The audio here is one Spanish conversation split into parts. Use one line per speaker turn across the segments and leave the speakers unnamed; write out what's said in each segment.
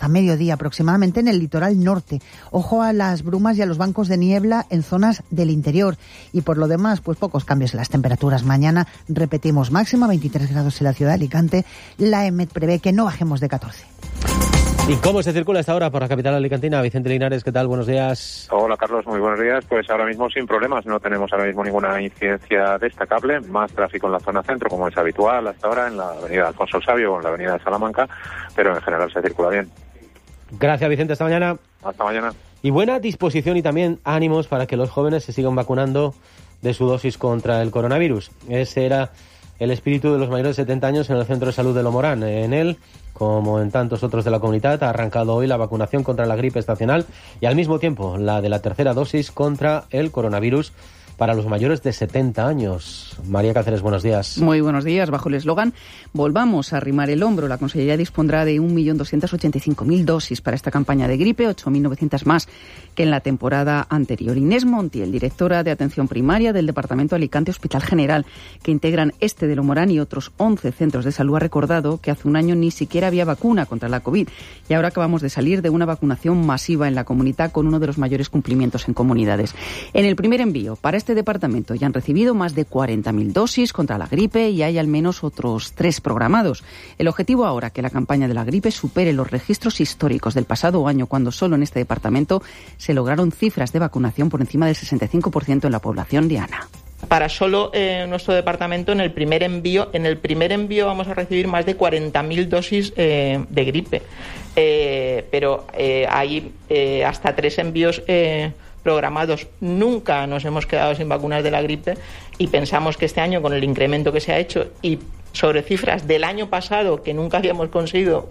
a mediodía aproximadamente en el litoral norte. Ojo a las brumas y a los bancos de niebla en zonas del interior. Y por lo demás, pues pocos cambios en las temperaturas. Mañana repetimos máxima, 23 grados en la ciudad de Alicante. La EMET prevé que no bajemos de 14.
¿Y cómo se circula a esta hora por la capital alicantina? Vicente Linares, ¿qué tal? Buenos días.
Hola, Carlos, muy buenos días. Pues ahora mismo sin problemas, no tenemos ahora mismo ninguna incidencia destacable. Más tráfico en la zona centro, como es habitual hasta ahora, en la avenida Alfonso el Sabio o en la avenida de Salamanca, pero en general se circula bien.
Gracias, Vicente. Hasta mañana.
Hasta mañana.
Y buena disposición y también ánimos para que los jóvenes se sigan vacunando de su dosis contra el coronavirus. Ese era el espíritu de los mayores de 70 años en el Centro de Salud de Lomorán. En él, como en tantos otros de la comunidad, ha arrancado hoy la vacunación contra la gripe estacional y al mismo tiempo la de la tercera dosis contra el coronavirus para los mayores de 70 años. María Cáceres, buenos días.
Muy buenos días. Bajo el eslogan "Volvamos a arrimar el hombro", la Consellería dispondrá de 1.285.000 dosis para esta campaña de gripe, 8.900 más que en la temporada anterior. Inés Montiel, directora de Atención Primaria del Departamento Alicante Hospital General, que integran este de Lomorán y otros 11 centros de salud, ha recordado que hace un año ni siquiera había vacuna contra la COVID y ahora acabamos de salir de una vacunación masiva en la comunidad con uno de los mayores cumplimientos en comunidades. En el primer envío para este departamento ya han recibido más de 40.000 dosis contra la gripe y hay al menos otros 3 programados. El objetivo ahora, que la campaña de la gripe supere los registros históricos del pasado año, cuando solo en este departamento se lograron cifras de vacunación por encima del 65% en la población diana.
Para solo nuestro departamento, en el primer envío vamos a recibir más de 40.000 dosis de gripe, pero hay hasta 3 envíos programados. Nunca nos hemos quedado sin vacunas de la gripe y pensamos que este año, con el incremento que se ha hecho y sobre cifras del año pasado, que nunca habíamos conseguido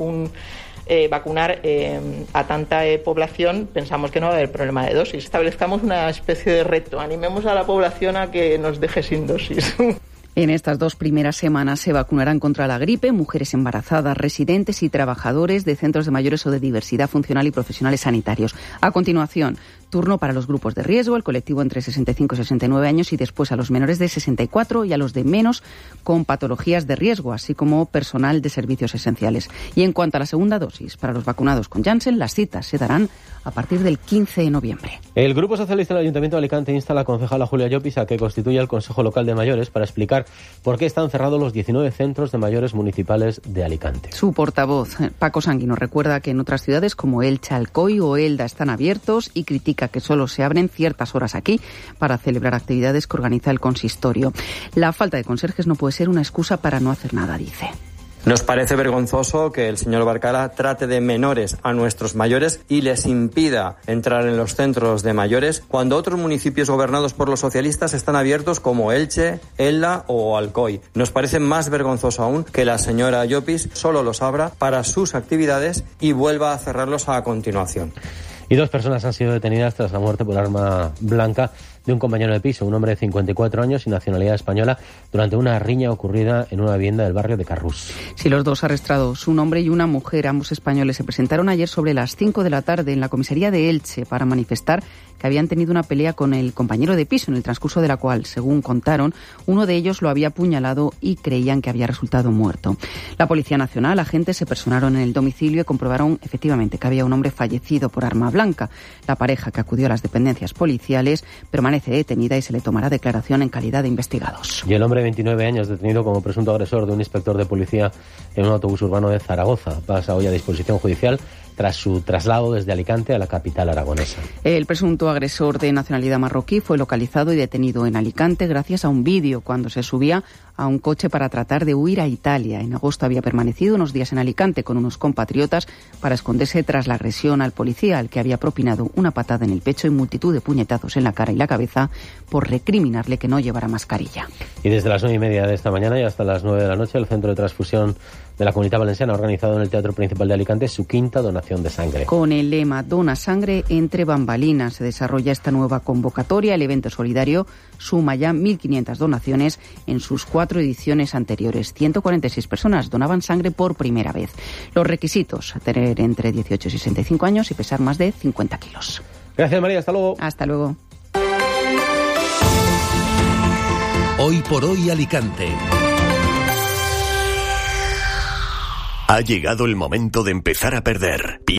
vacunar a tanta población, pensamos que no va a haber problema de dosis. Establezcamos una especie de reto, animemos a la población a que nos deje sin dosis.
En estas 2 primeras semanas se vacunarán contra la gripe mujeres embarazadas, residentes y trabajadores de centros de mayores o de diversidad funcional y profesionales sanitarios. A continuación, turno para los grupos de riesgo, el colectivo entre 65 y 69 años y después a los menores de 64 y a los de menos con patologías de riesgo, así como personal de servicios esenciales. Y en cuanto a la segunda dosis, para los vacunados con Janssen, las citas se darán a partir del 15 de noviembre.
El Grupo Socialista del Ayuntamiento de Alicante insta a la concejala Julia Llopis a que constituya el Consejo Local de Mayores para explicar por qué están cerrados los 19 centros de mayores municipales de Alicante.
Su portavoz, Paco Sanguino, recuerda que en otras ciudades como Elche, Alcoy o Elda están abiertos y critica que solo se abren ciertas horas aquí para celebrar actividades que organiza el consistorio. La falta de conserjes no puede ser una excusa para no hacer nada, dice.
Nos parece vergonzoso que el señor Barcala trate de menores a nuestros mayores y les impida entrar en los centros de mayores cuando otros municipios gobernados por los socialistas están abiertos como Elche, Elda o Alcoy. Nos parece más vergonzoso aún que la señora Llopis solo los abra para sus actividades y vuelva a cerrarlos a continuación.
Y 2 personas han sido detenidas tras la muerte por arma blanca de un compañero de piso, un hombre de 54 años y nacionalidad española, durante una riña ocurrida en una vivienda del barrio de Carrús.
Sí, los 2 arrestados, un hombre y una mujer, ambos españoles, se presentaron ayer sobre las 5 de la tarde en la comisaría de Elche para manifestar que habían tenido una pelea con el compañero de piso, en el transcurso de la cual, según contaron, uno de ellos lo había apuñalado y creían que había resultado muerto. La Policía Nacional, agentes, se personaron en el domicilio y comprobaron efectivamente que había un hombre fallecido por arma blanca. La pareja, que acudió a las dependencias policiales, permanece detenida y se le tomará declaración en calidad de investigados.
Y el hombre de 29 años, detenido como presunto agresor de un inspector de policía en un autobús urbano de Zaragoza, pasa hoy a disposición judicial tras su traslado desde Alicante a la capital aragonesa.
El presunto agresor de nacionalidad marroquí fue localizado y detenido en Alicante gracias a un vídeo cuando se subía a un coche para tratar de huir a Italia. En agosto había permanecido unos días en Alicante con unos compatriotas para esconderse tras la agresión al policía, al que había propinado una patada en el pecho y multitud de puñetazos en la cara y la cabeza por recriminarle que no llevara mascarilla.
Y desde las 9:30 de esta mañana y hasta las 9 de la noche, el Centro de Transfusión de la Comunidad Valenciana ha organizado en el Teatro Principal de Alicante su 5ª donación de sangre.
Con el lema "Dona sangre entre bambalinas" se desarrolla esta nueva convocatoria. El evento solidario suma ya 1.500 donaciones en sus 4 ediciones anteriores. 146 personas donaban sangre por primera vez. Los requisitos: tener entre 18 y 65 años y pesar más de 50 kilos.
Gracias, María. Hasta luego.
Hasta luego.
Hoy por hoy Alicante. Ha llegado el momento de empezar a perder.